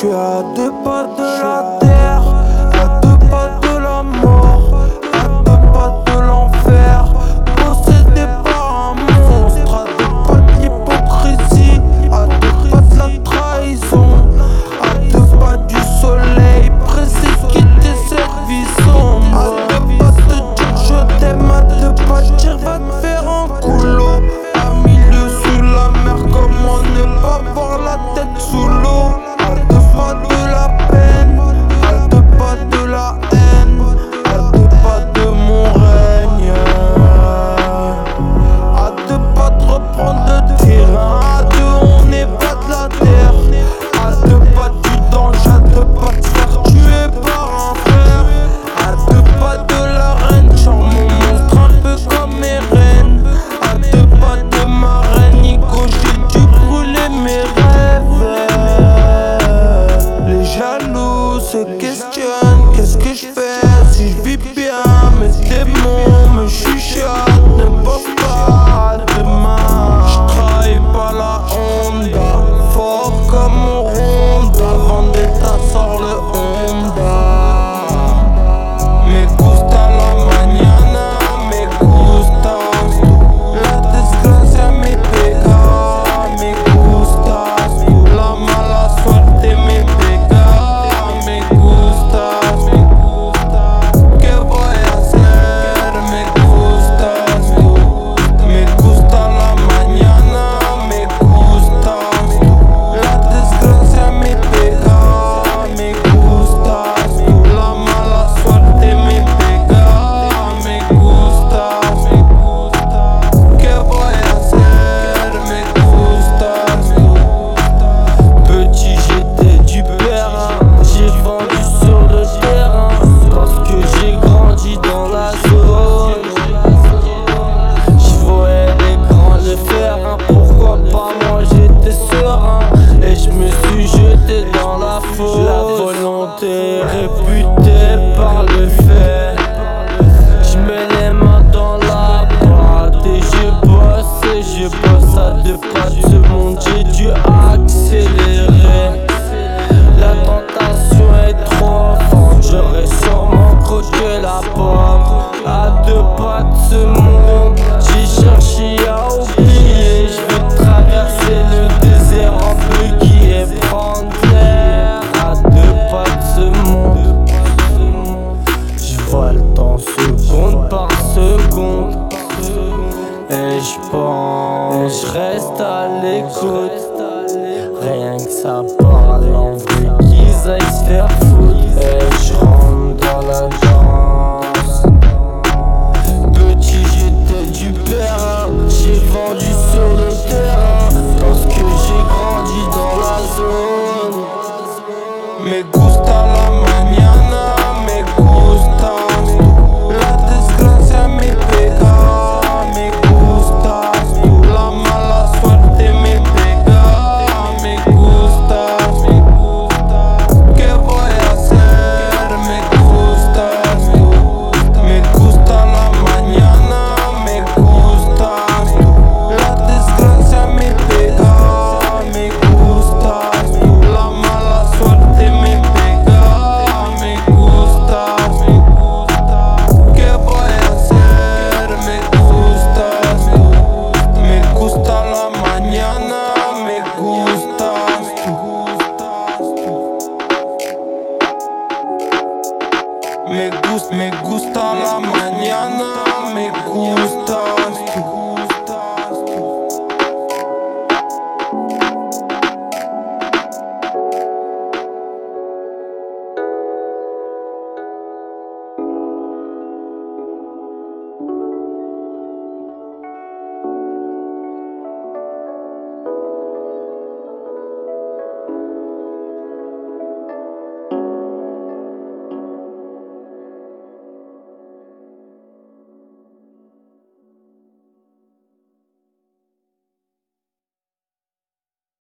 J'suis à 2 pas de la terre, à 2 pas de la mort, à 2 pas de l'enfer. Possédé par un monstre, à 2 pas de l'hypocrisie, à 2 pas de la trahison, à 2 pas du soleil, pressé de quitter service sombre. À 2 pas de dire je t'aime, à 2 pas de dire va te faire un coulo. À milieu sous la mer, comment ne pas voir la tête sous l'eau. À 2 pas de la peine, à 2 pas de la haine, à 2 pas de mon règne, à 2 pas de reprendre le terrain, à 2 on n'est pas de la terre, à 2 pas du danger, à 2 pas de se faire tuer par un frère, à 2 pas de la reine, genre mon monstre un peu comme Eren, à 2 pas de ma reine, Nico j'ai dû brûler mes rêves. Les jaloux se questionnent, qu'est-ce que je fais si je vis bien? Mes démons me chuchotent, ne pense pas à demain. J'trahis pas la Honda, fort comme mon Honda, Vendetta sort le Honda. Me gusta la mañana, me gustas tú, la desgracia me pega, me gustas tú, la mala suerte me pega, me gustas tú, ¿qué voy a hacer? Me gustas tú, me gusta la mañana, me gustas tú, la desgracia me pega, me gustas tú, la mala suerte me pega, me gustas tú, ¿qué voy a hacer? Me gustas tú. Petit j'étais du périn, j'ai vendu sur le terrain, parce que j'ai grandi dans la zone. J'voyais les grands le faire, hein, pourquoi pas moi j'étais serein, et je me suis jeté dans la faute. La volonté est réputée par le fait, j'mets les mains dans la pâte et je bosse à 2 pas de ce monde, j'ai dû accélérer. La tentation est trop forte, j'aurais sûrement croqué la porte. À 2 pas de ce monde, j'ai cherché à oublier. J'veux traverser le désert en buggy et prendre l'air. À 2 pas de ce monde, j'vois le temps seconde par seconde, et j'pense, j'reste à l'écoute. Rien que ça parle, envie qu'ils aillent se faire